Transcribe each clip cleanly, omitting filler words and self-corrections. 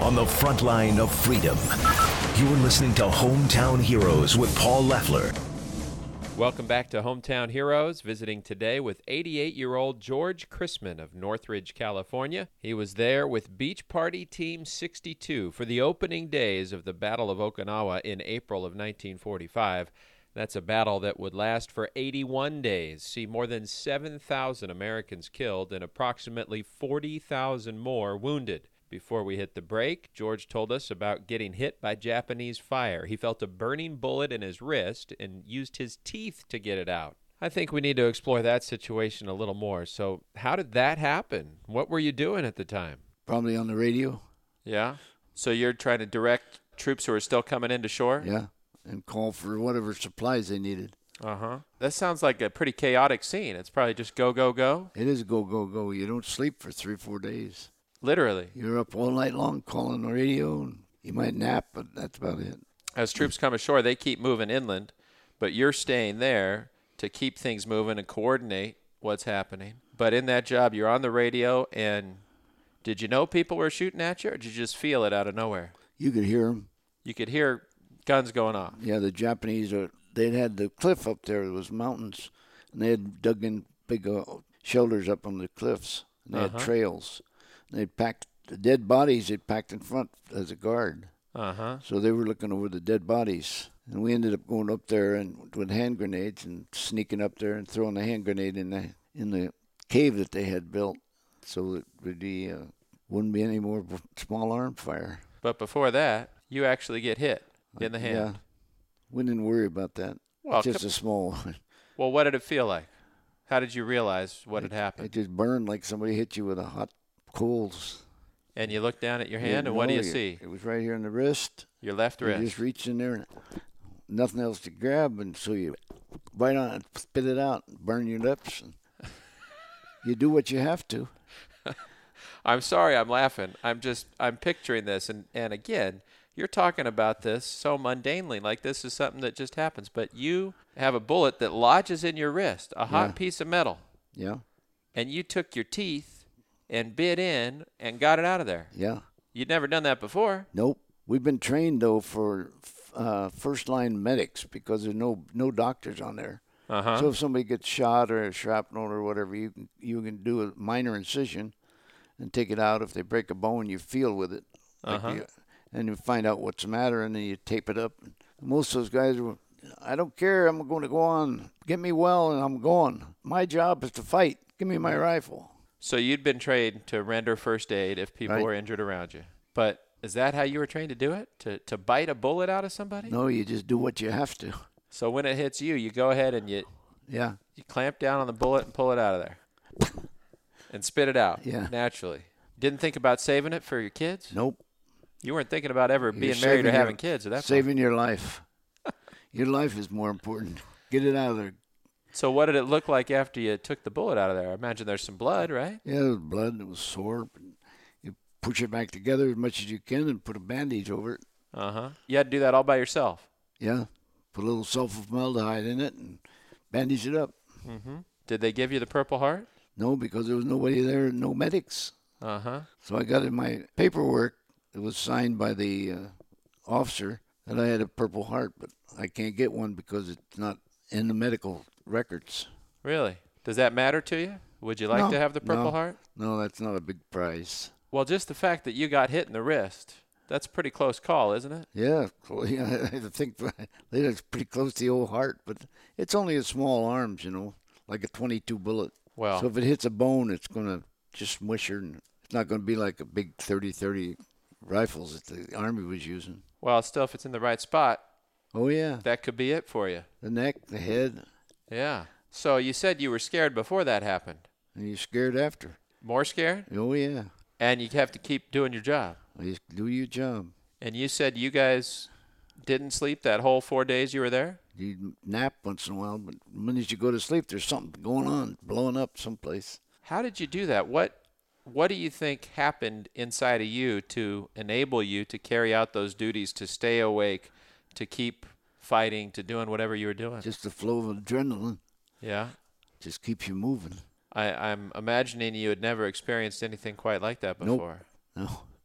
on the front line of freedom. You're listening to Hometown Heroes with Paul Leffler. Welcome back to Hometown Heroes, visiting today with 88-year-old George Chrisman of Northridge, California. He was there with Beach Party Team 62 for the opening days of the Battle of Okinawa in April of 1945. That's a battle that would last for 81 days, see more than 7,000 Americans killed and approximately 40,000 more wounded. Before we hit the break, George told us about getting hit by Japanese fire. He felt a burning bullet in his wrist and used his teeth to get it out. I think we need to explore that situation a little more. So how did that happen? What were you doing at the time? Probably on the radio. Yeah? So you're trying to direct troops who are still coming into shore? Yeah, and call for whatever supplies they needed. Uh-huh. That sounds like a pretty chaotic scene. It's probably just go, go, go? It is go, go, go. You don't sleep for 3-4 days. Literally. You're up all night long calling the radio, and you might nap, but that's about it. As troops come ashore, they keep moving inland, but you're staying there to keep things moving and coordinate what's happening. But in that job, you're on the radio, and did you know people were shooting at you, or did you just feel it out of nowhere? You could hear them. You could hear guns going off. Yeah, the Japanese, they'd had the cliff up there. There was mountains, and they had dug in big shelters up on the cliffs, and they had trails. They'd packed the dead bodies. They'd packed in front as a guard. So they were looking over the dead bodies, and we ended up going up there and with hand grenades and sneaking up there and throwing the hand grenade in the cave that they had built, so it wouldn't be any more small arm fire. But before that, you actually get hit in the hand. Yeah, we didn't worry about that. Well, just a small one. Well, what did it feel like? How did you realize what had happened? It just burned like somebody hit you with a hot coals. And you look down at your hand, and what do you see? It was right here in the wrist. Your left wrist. You just reach in there, and nothing else to grab, and so you bite on it, spit it out, burn your lips. And you do what you have to. I'm sorry I'm laughing. I'm picturing this, and again, you're talking about this so mundanely, like this is something that just happens. But you have a bullet that lodges in your wrist, a hot piece of metal. Yeah. And you took your teeth and bit in and got it out of there. Yeah. You'd never done that before. Nope. We've been trained, though, for first-line medics because there's no doctors on there. So if somebody gets shot or a shrapnel or whatever, you can do a minor incision and take it out. If they break a bone, you feel with it. And you find out what's the matter, and then you tape it up. Most of those guys were, I don't care. I'm going to go on. Get me well, and I'm going. My job is to fight. Give me my rifle. So you'd been trained to render first aid if people were injured around you. But is that how you were trained to do it? To bite a bullet out of somebody? No, you just do what you have to. So when it hits you, you go ahead and you clamp down on the bullet and pull it out of there. And spit it out naturally. Didn't think about saving it for your kids? Nope. You weren't thinking about ever being married or having kids at that point. Saving your life. Your life is more important. Get it out of there. So what did it look like after you took the bullet out of there? I imagine there's some blood, right? Yeah, there was blood. It was sore. You push it back together as much as you can and put a bandage over it. You had to do that all by yourself? Yeah. Put a little sulfoformaldehyde in it and bandage it up. Did they give you the Purple Heart? No, because there was nobody there, no medics. So I got in my paperwork. It was signed by the officer that I had a Purple Heart, but I can't get one because it's not in the medical records. Really? Does that matter to you? Would you like to have the Purple Heart? No, that's not a big prize. Well, just the fact that you got hit in the wrist, that's a pretty close call, isn't it? Yeah, I think it's pretty close to the old heart, but it's only a small arms, like a 22 bullet. Well, so if it hits a bone, it's going to just smush her, and it's not going to be like a big 30-30 rifles that the Army was using. Well, still, if it's in the right spot, oh yeah, that could be it for you. The neck, the head. Yeah. So you said you were scared before that happened. And you're scared after. More scared? Oh, yeah. And you have to keep doing your job. You do your job. And you said you guys didn't sleep that whole 4 days you were there? You nap once in a while, but the minute you go to sleep, there's something going on, blowing up someplace. How did you do that? What do you think happened inside of you to enable you to carry out those duties, to stay awake, to keep fighting, to doing whatever you were doing? Just the flow of adrenaline. Yeah. Just keeps you moving. I'm imagining you had never experienced anything quite like that before. No.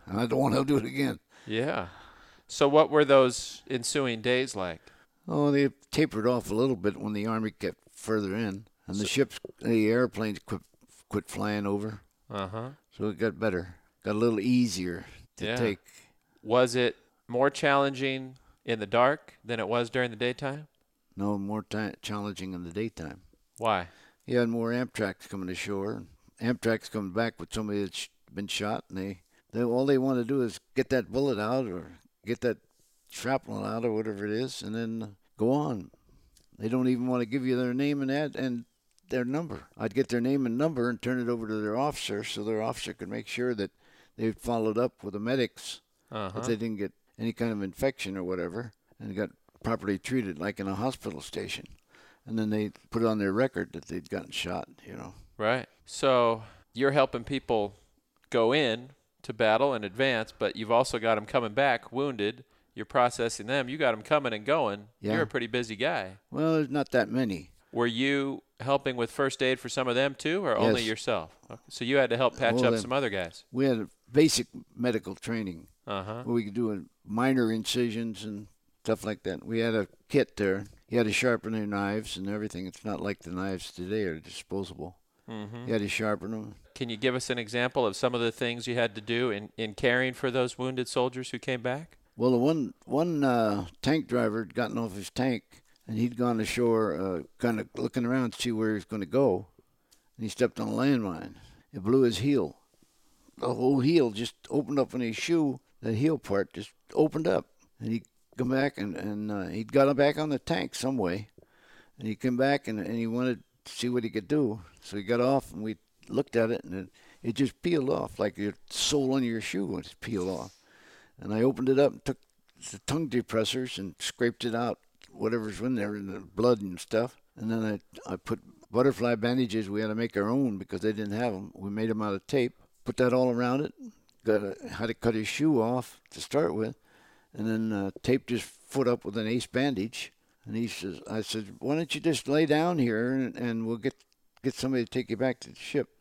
And I don't want to do it again. Yeah. So what were those ensuing days like? Oh, they tapered off a little bit when the Army got further in, and the airplanes quit flying over. Uh-huh. So it got better, got a little easier to take. Was it more challenging in the dark than it was during the daytime? No, more challenging in the daytime. Why? You had more Amtrak's coming ashore. Amtrak's coming back with somebody that's been shot, and they all they want to do is get that bullet out or get that shrapnel out or whatever it is, and then go on. They don't even want to give you their name and their number. I'd get their name and number and turn it over to their officer so their officer could make sure that they followed up with the medics if they didn't get any kind of infection or whatever and got properly treated like in a hospital station. And then they put it on their record that they'd gotten shot, Right. So you're helping people go in to battle and advance, but you've also got them coming back wounded. You're processing them. You got them coming and going. Yeah. You're a pretty busy guy. Well, there's not that many. Were you helping with first aid for some of them too, or only Yes. yourself? Okay. So you had to help patch up some other guys. We had a basic medical training Uh-huh. where we could do minor incisions and stuff like that. We had a kit there. You had to sharpen their knives and everything. It's not like the knives today are disposable. Mm-hmm. You had to sharpen them. Can you give us an example of some of the things you had to do in caring for those wounded soldiers who came back? Well, the one tank driver had gotten off his tank, and he'd gone ashore kind of looking around to see where he was going to go, and he stepped on a landmine. It blew his heel. The whole heel just opened up in his shoe. That heel part just opened up, and he come back, and he'd got back on the tank some way, and he came back, and he wanted to see what he could do. So he got off, and we looked at it, and it just peeled off, like your sole on your shoe was peeled off. And I opened it up and took the tongue depressors and scraped it out, whatever's in there, in the blood and stuff. And then I put butterfly bandages. We had to make our own because they didn't have them. We made them out of tape. Put that all around it. Had to cut his shoe off to start with. And then taped his foot up with an ace bandage. And I said, why don't you just lay down here and we'll get somebody to take you back to the ship.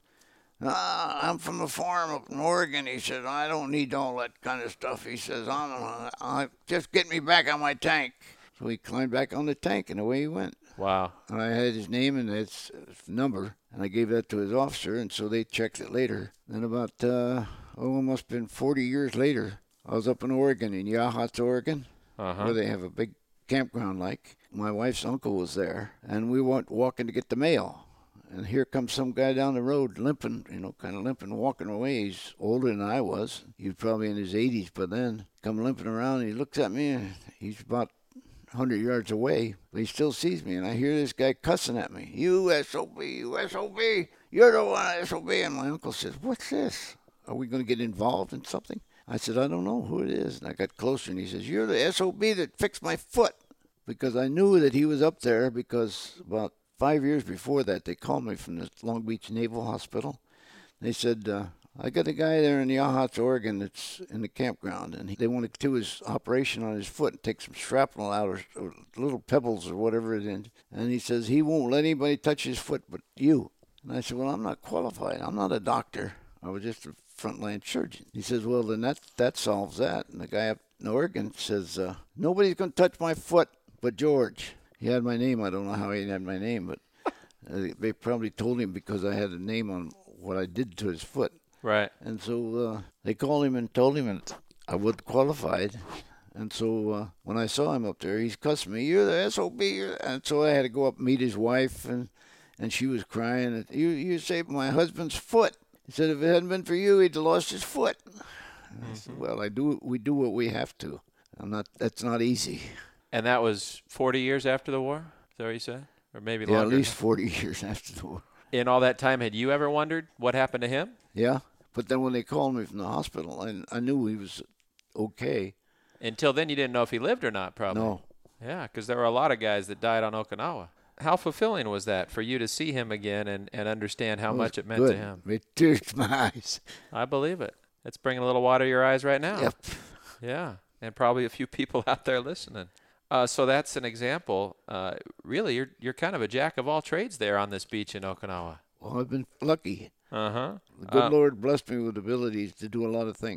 I'm from a farm up in Oregon. He says, I don't need all that kind of stuff. He says, I'll just get me back on my tank. So he climbed back on the tank, and away he went. Wow. And I had his name and his number, and I gave that to his officer, and so they checked it later. Then about, it must have been 40 years later, I was up in Oregon, in Yachats, Oregon, where they have a big campground like. My wife's uncle was there, and we went walking to get the mail. And here comes some guy down the road limping, kind of limping, walking away. He's older than I was. He was probably in his 80s by then. Come limping around, and he looks at me, and he's about 100 yards away, but he still sees me. And I hear this guy cussing at me. You SOB, you SOB, you're the one SOB. And my uncle says, what's this? Are we going to get involved in something? I said, I don't know who it is. And I got closer, and he says, you're the SOB that fixed my foot. Because I knew that he was up there because about 5 years before that, they called me from the Long Beach Naval Hospital. They said, I got a guy there in Yachats, Oregon that's in the campground, and they want to do his operation on his foot and take some shrapnel out or little pebbles or whatever it is. And he says, he won't let anybody touch his foot but you. And I said, well, I'm not qualified. I'm not a doctor. I was just a frontline surgeon. He says, well, then that solves that. And the guy up in Oregon says, nobody's going to touch my foot but George. He had my name. I don't know how he had my name, but they probably told him because I had a name on what I did to his foot. Right. And so they called him and told him that I wasn't qualified. And so when I saw him up there, he's cussing me, you're the SOB. And so I had to go up and meet his wife, and she was crying. You saved my husband's foot. He said if it hadn't been for you, he'd have lost his foot. And I said, well, we do what we have to. That's not easy. And that was 40 years after the war? Is that what you said? Or maybe longer? Yeah, at least 40 years after the war. In all that time, had you ever wondered what happened to him? Yeah, but then when they called me from the hospital, I knew he was okay. Until then, you didn't know if he lived or not, probably. No. Yeah, because there were a lot of guys that died on Okinawa. How fulfilling was that for you to see him again and understand how much it meant to him? It tears my eyes. I believe it. It's bringing a little water to your eyes right now. Yep. Yeah, and probably a few people out there listening. So that's an example. Really, you're kind of a jack of all trades there on this beach in Okinawa. Well, I've been lucky. Uh-huh. The good Lord blessed me with abilities to do a lot of things.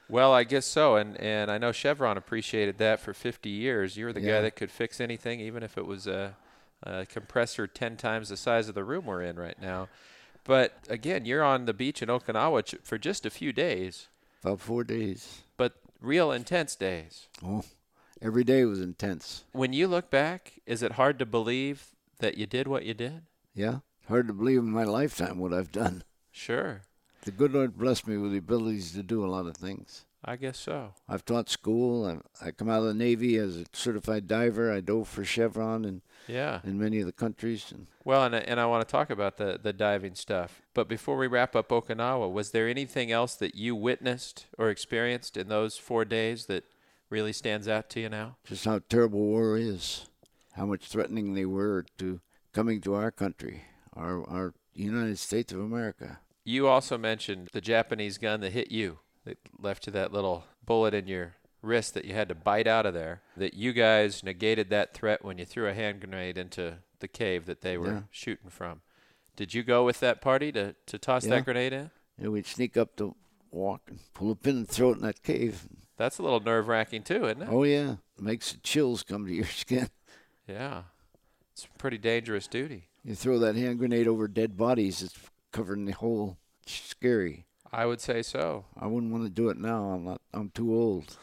Well, I guess so, and I know Chevron appreciated that for 50 years. You were the guy Yeah. that could fix anything, even if it was a compressor 10 times the size of the room we're in right now. But again, you're on the beach in Okinawa for just a few days, About 4 days. but real intense days. Oh, every day was intense. When you look back, is it hard to believe that you did what you did? Yeah, hard to believe in my lifetime what I've done. Sure, The good Lord blessed me with the abilities to do a lot of things. I guess so. I've taught school. I come out of the Navy as a certified diver. I dove for Chevron and Yeah. in many of the countries. And Well, and I want to talk about the diving stuff. But before we wrap up Okinawa, was there anything else that you witnessed or experienced in those 4 days that really stands out to you now? just how terrible war is, how much threatening they were to coming to our country, our United States of America. You also mentioned the Japanese gun that hit you, that left you that little bullet in your wrist that you had to bite out of there, that you guys negated that threat when you threw a hand grenade into the cave that they were Yeah. shooting from. Did you go with that party to toss Yeah. that grenade in? And we'd sneak up to walk and pull a pin and throw it in that cave. That's a little nerve-wracking too, isn't it? Oh, yeah. Makes the chills come to your skin. Yeah. It's a pretty dangerous duty. You throw that hand grenade over dead bodies, it's covering the hole. It's scary. I would say so. I wouldn't want to do it now. I'm too old.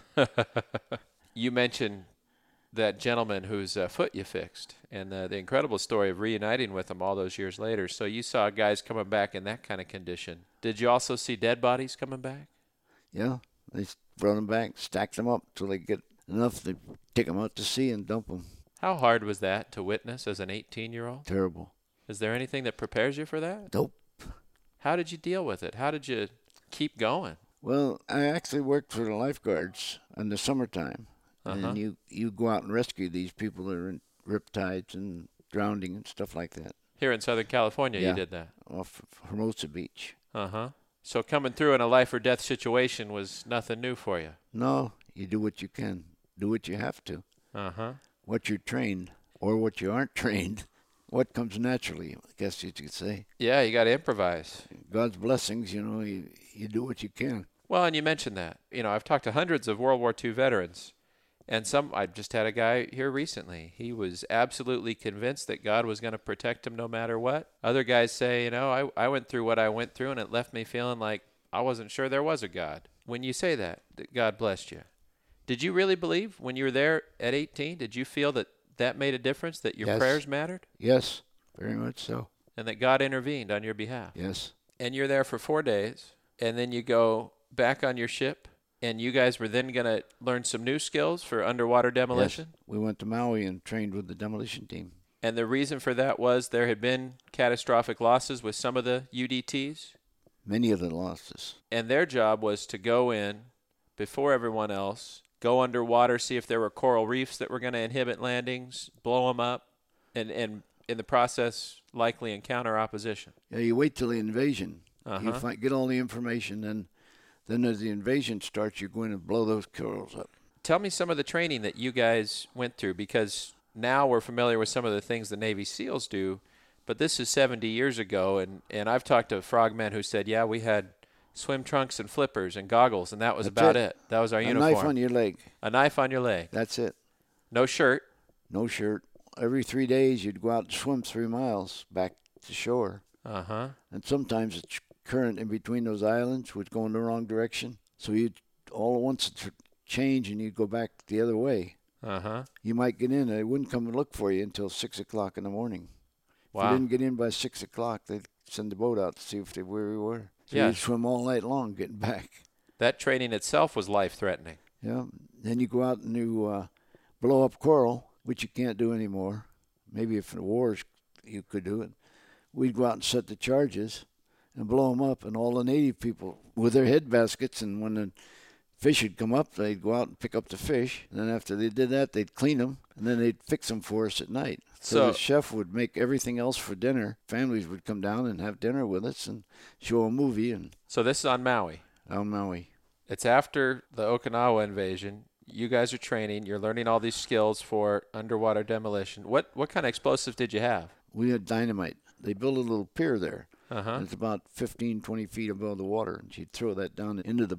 You mentioned that gentleman whose foot you fixed and the incredible story of reuniting with him all those years later. So you saw guys coming back in that kind of condition. Did you also see dead bodies coming back? Yeah. They brought them back, stacked them up till they get enough. They take them out to sea and dump them. How hard was that to witness as an 18-year-old? Terrible. Is there anything that prepares you for that? Nope. How did you deal with it? How did you keep going? Well, I actually worked for the lifeguards in the summertime. Uh-huh. And you go out and rescue these people that are in riptides and drowning and stuff like that Here in Southern California, Yeah. you did that. off Hermosa Beach. Uh-huh. So coming through in a life or death situation was nothing new for you. No, you do what you can. Do what you have to. Uh-huh. What you're trained or what you aren't trained. What comes naturally, I guess you could say. Yeah, you got to improvise. God's blessings, you do what you can. Well, and you mentioned that. I've talked to hundreds of World War II veterans, and I just had a guy here recently. He was absolutely convinced that God was going to protect him no matter what. Other guys say, I went through what I went through, and it left me feeling like I wasn't sure there was a God. When you say that God blessed you, did you really believe when you were there at 18? Did you feel that made a difference, that your Yes. prayers mattered, Yes, very much so. and that God intervened on your behalf? Yes. And you're there for 4 days, and then you go back on your ship, and you guys were then going to learn some new skills for underwater demolition? Yes. We went to Maui and trained with the demolition team. And the reason for that was there had been catastrophic losses with some of the UDTs, Many of the losses. and their job was to go in before everyone else, go underwater, see if there were coral reefs that were going to inhibit landings, blow them up, and in the process likely encounter opposition. Yeah, you wait till the invasion. You Uh-huh. get all the information, and then as the invasion starts, you go in and blow those corals up. Tell me some of the training that you guys went through, because now we're familiar with some of the things the Navy SEALs do, but this is 70 years ago, and I've talked to frogmen who said, yeah, we had swim trunks and flippers and goggles, and that was That's about it. it. That was our A uniform. knife on your leg. A knife on your leg. That's it. No shirt. No shirt. Every 3 days, you'd go out and swim 3 miles back to shore. Uh-huh. And sometimes the current in between those islands would go in the wrong direction. So you'd all at once change and you'd go back the other way. Uh-huh. You might get in and they wouldn't come and look for you until 6 o'clock in the morning. If Wow. you didn't get in by 6 o'clock, they'd send the boat out to see where we were. So Yeah. you'd swim all night long getting back. That training itself was life-threatening. Yeah. Then you go out and you blow up coral, which you can't do anymore. Maybe if the wars you could do it. We'd go out and set the charges and blow them up, and all the native people with their head baskets, and when the fish would come up, they'd go out and pick up the fish. And then after they did that, they'd clean them, and then they'd fix them for us at night. So the chef would make everything else for dinner. Families would come down and have dinner with us and show a movie and So this is on Maui. on Maui. It's after the Okinawa invasion. You guys are training. You're learning all these skills for underwater demolition. What kind of explosives did you have? We had dynamite. They built a little pier there. Uh-huh. And it's about 15, 20 feet above the water, and she'd throw that down into the boat.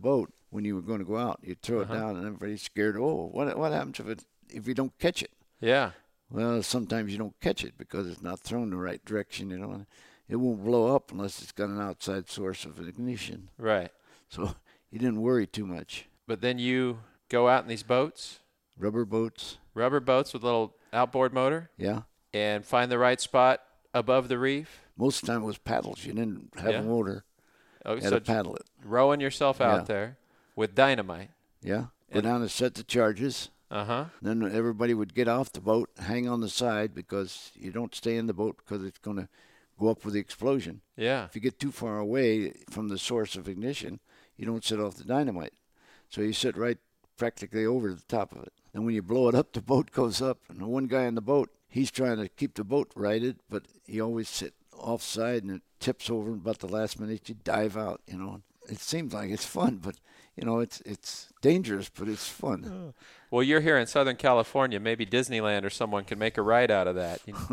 when you were going to go out. You'd throw it down, and everybody's scared. Oh, what happens if you don't catch it? Yeah. Well, sometimes you don't catch it because it's not thrown the right direction, you know. It won't blow up unless it's got an outside source of ignition. Right. So you didn't worry too much. But then you go out in these boats? Rubber boats. Rubber boats with a little outboard motor? Yeah. And find the right spot above the reef? Most of the time it was paddles. You didn't have a motor. Oh, you had to paddle it. Rowing yourself out there with dynamite. Yeah. Go down and set the charges. Then everybody would get off the boat, hang on the side, because you don't stay in the boat because it's going to go up with the explosion. Yeah. If you get too far away from the source of ignition, you don't set off the dynamite. So you sit right practically over the top of it. And when you blow it up, the boat goes up. And the one guy in the boat, he's trying to keep the boat righted, but he always sit offside and it tips over. And about the last minute, you dive out, you know. It seems like it's fun, but, you know, it's dangerous, but it's fun. Well, you're here in Southern California. Maybe Disneyland or someone can make a ride out of that. You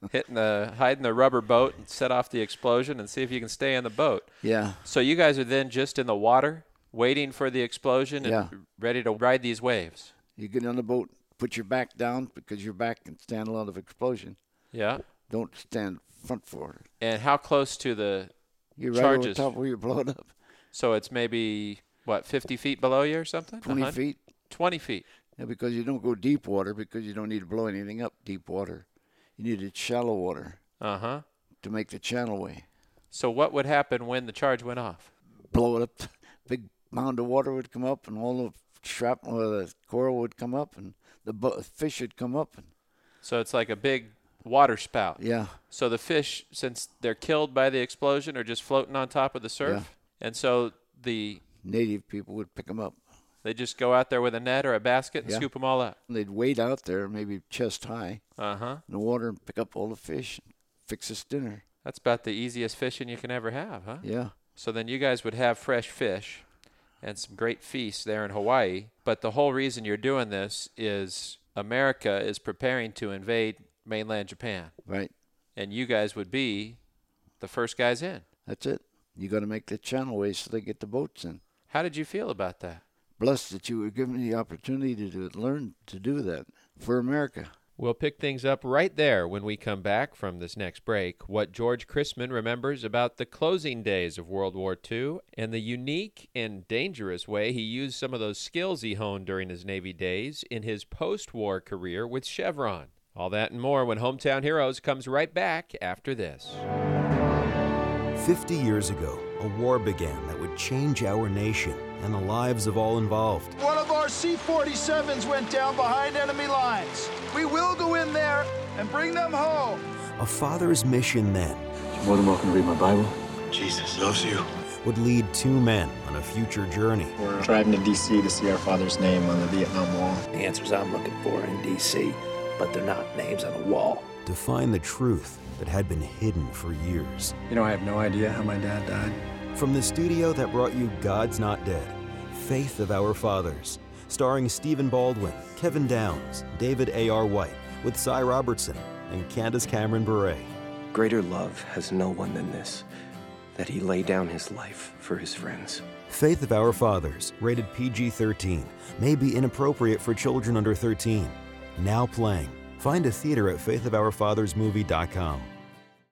know, hide in the rubber boat and set off the explosion and see if you can stay in the boat. Yeah. So you guys are then just in the water waiting for the explosion and ready to ride these waves. You get on the boat, put your back down because your back can stand a lot of explosion. Yeah. Don't stand front forward. And how close to the you're charges? Right over the top where you're blowing up. So it's maybe, 50 feet below you or something? 20 feet. 20 feet. Yeah, because you don't go deep water because you don't need to blow anything up deep water. You need it shallow water to make the channel way. So what would happen when the charge went off? Blow it up. Big mound of water would come up and all the shrapnel or the coral would come up and the fish would come up. So it's like a big water spout. Yeah. So the fish, since they're killed by the explosion, are just floating on top of the surf? Yeah. And so the native people would pick them up. They just go out there with a net or a basket and scoop them all up? They'd wade out there, maybe chest high, in the water and pick up all the fish and fix us dinner. That's about the easiest fishing you can ever have, huh? Yeah. So then you guys would have fresh fish and some great feasts there in Hawaii. But the whole reason you're doing this is America is preparing to invade mainland Japan. Right. And you guys would be the first guys in. That's it. You got to make the channelway so they get the boats in. How did you feel about that? Blessed that you were given the opportunity to learn to do that for America. We'll pick things up right there when we come back from this next break. What George Chrisman remembers about the closing days of World War II and the unique and dangerous way he used some of those skills he honed during his Navy days in his post-war career with Chevron. All that and more when Hometown Heroes comes right back after this. 50 years ago, a war began that would change our nation and the lives of all involved. One of our C-47s went down behind enemy lines. We will go in there and bring them home. A father's mission then. You're more than welcome to read my Bible. Jesus loves you. Would lead two men on a future journey. We're driving to D.C. to see our father's name on the Vietnam Wall. The answers I'm looking for in D.C., but they're not names on a wall. To find the truth that had been hidden for years. You know, I have no idea how my dad died. From the studio that brought you God's Not Dead, Faith of Our Fathers, starring Stephen Baldwin, Kevin Downs, David A.R. White, with Cy Robertson and Candace Cameron Bure. Greater love has no one than this, that he lay down his life for his friends. Faith of Our Fathers, rated PG-13, may be inappropriate for children under 13. Now playing. Find a theater at faithofourfathersmovie.com.